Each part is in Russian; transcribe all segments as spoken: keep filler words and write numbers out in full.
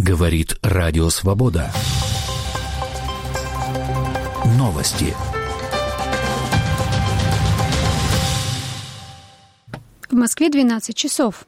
Говорит Радио Свобода. Новости. В Москве двенадцать часов.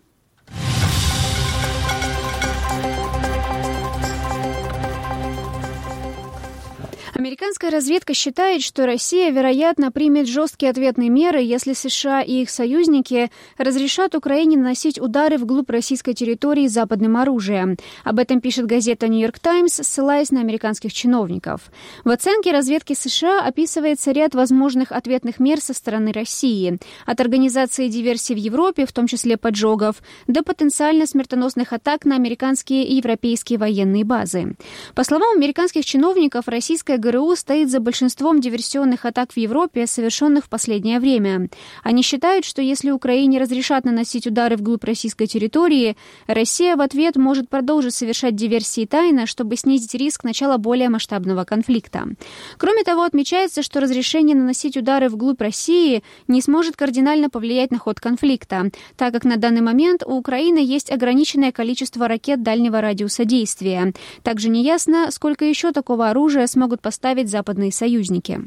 Американская разведка считает, что Россия, вероятно, примет жесткие ответные меры, если США и их союзники разрешат Украине наносить удары вглубь российской территории западным оружием. Об этом пишет газета «Нью-Йорк Таймс», ссылаясь на американских чиновников. В оценке разведки США описывается ряд возможных ответных мер со стороны России. От организации диверсий в Европе, в том числе поджогов, до потенциально смертоносных атак на американские и европейские военные базы. По словам американских чиновников, российская ГРУ стоит за большинством диверсионных атак в Европе, совершенных в последнее время. Они считают, что если Украине разрешат наносить удары вглубь российской территории, Россия в ответ может продолжить совершать диверсии тайно, чтобы снизить риск начала более масштабного конфликта. Кроме того, отмечается, что разрешение наносить удары вглубь России не сможет кардинально повлиять на ход конфликта, так как на данный момент у Украины есть ограниченное количество ракет дальнего радиуса действия. Также неясно, сколько еще такого оружия смогут поставить ставить западные союзники.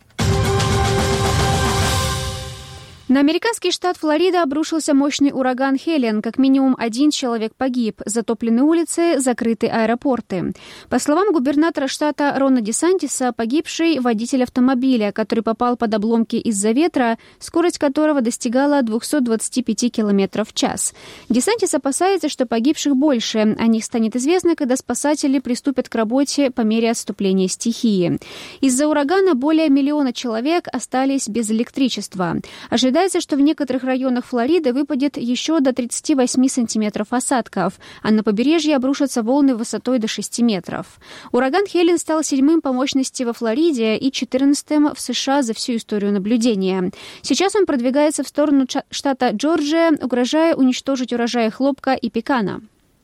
На американский штат Флорида обрушился мощный ураган Хелен. Как минимум один человек погиб. Затоплены улицы, закрыты аэропорты. По словам губернатора штата Рона Десантиса, погибший водитель автомобиля, который попал под обломки из-за ветра, скорость которого достигала двести двадцать пять километров в час. Десантис опасается, что погибших больше. О них станет известно, когда спасатели приступят к работе по мере отступления стихии. Из-за урагана более миллиона человек остались без электричества. Ожидается, Ожидается, что в некоторых районах Флориды выпадет еще до тридцати восьми сантиметров осадков, а на побережье обрушатся волны высотой до шести метров. Ураган Хелен стал седьмым по мощности во Флориде и четырнадцатым в США за всю историю наблюдения. Сейчас он продвигается в сторону штата Джорджия, угрожая уничтожить урожаи хлопка и пекана.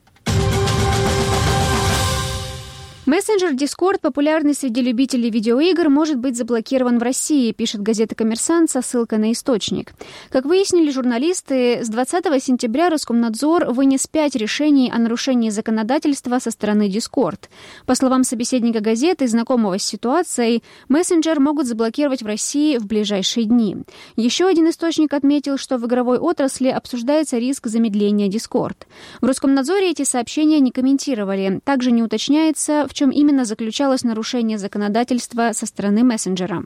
Мессенджер Discord, популярный среди любителей видеоигр, может быть заблокирован в России, пишет газета «Коммерсант» со ссылкой на источник. Как выяснили журналисты, с двадцатого сентября Роскомнадзор вынес пять решений о нарушении законодательства со стороны Discord. По словам собеседника газеты, знакомого с ситуацией, мессенджер могут заблокировать в России в ближайшие дни. Еще один источник отметил, что в игровой отрасли обсуждается риск замедления Discord. В Роскомнадзоре эти сообщения не комментировали. Также не уточняется, в В чем именно заключалось нарушение законодательства со стороны мессенджера.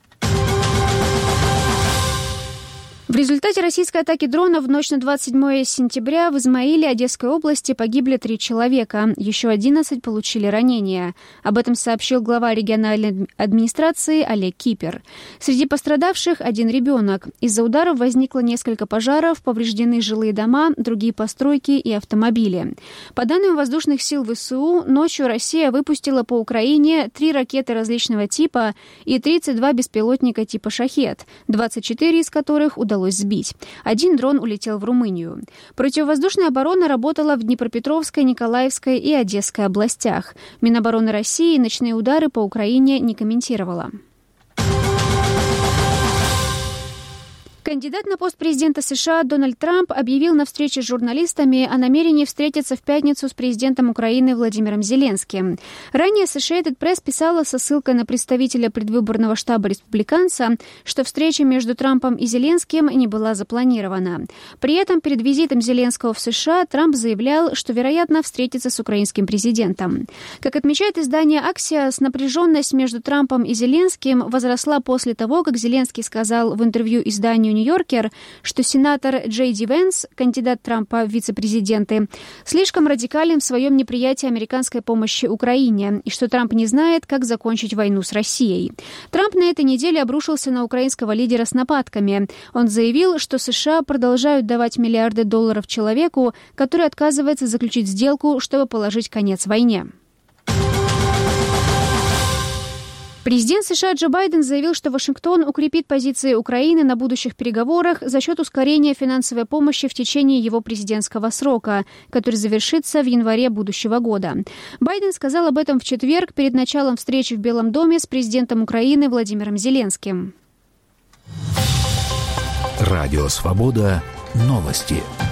В результате российской атаки дронов в ночь на двадцать седьмое сентября в Измаиле Одесской области погибли три человека, еще одиннадцать получили ранения. Об этом сообщил глава региональной администрации Олег Кипер. Среди пострадавших один ребенок. Из-за ударов возникло несколько пожаров, повреждены жилые дома, другие постройки и автомобили. По данным воздушных сил ВСУ, ночью Россия выпустила по Украине три ракеты различного типа и тридцать два беспилотника типа «Шахед», двадцать четыре из которых удалось сбить. Один дрон улетел в Румынию. Противовоздушная оборона работала в Днепропетровской, Николаевской и Одесской областях. Минобороны России ночные удары по Украине не комментировала. Кандидат на пост президента США Дональд Трамп объявил на встрече с журналистами о намерении встретиться в пятницу с президентом Украины Владимиром Зеленским. Ранее Associated Press писала со ссылкой на представителя предвыборного штаба республиканца, что встреча между Трампом и Зеленским не была запланирована. При этом перед визитом Зеленского в США Трамп заявлял, что, вероятно, встретится с украинским президентом. Как отмечает издание Axios, напряженность между Трампом и Зеленским возросла после того, как Зеленский сказал в интервью изданию «Нью-Йоркер», что сенатор Джей Ди Венс, кандидат Трампа в вице-президенты, слишком радикален в своем неприятии американской помощи Украине и что Трамп не знает, как закончить войну с Россией. Трамп на этой неделе обрушился на украинского лидера с нападками. Он заявил, что США продолжают давать миллиарды долларов человеку, который отказывается заключить сделку, чтобы положить конец войне. Президент США Джо Байден заявил, что Вашингтон укрепит позиции Украины на будущих переговорах за счет ускорения финансовой помощи в течение его президентского срока, который завершится в январе будущего года. Байден сказал об этом в четверг перед началом встречи в Белом доме с президентом Украины Владимиром Зеленским. Радио «Свобода». Новости.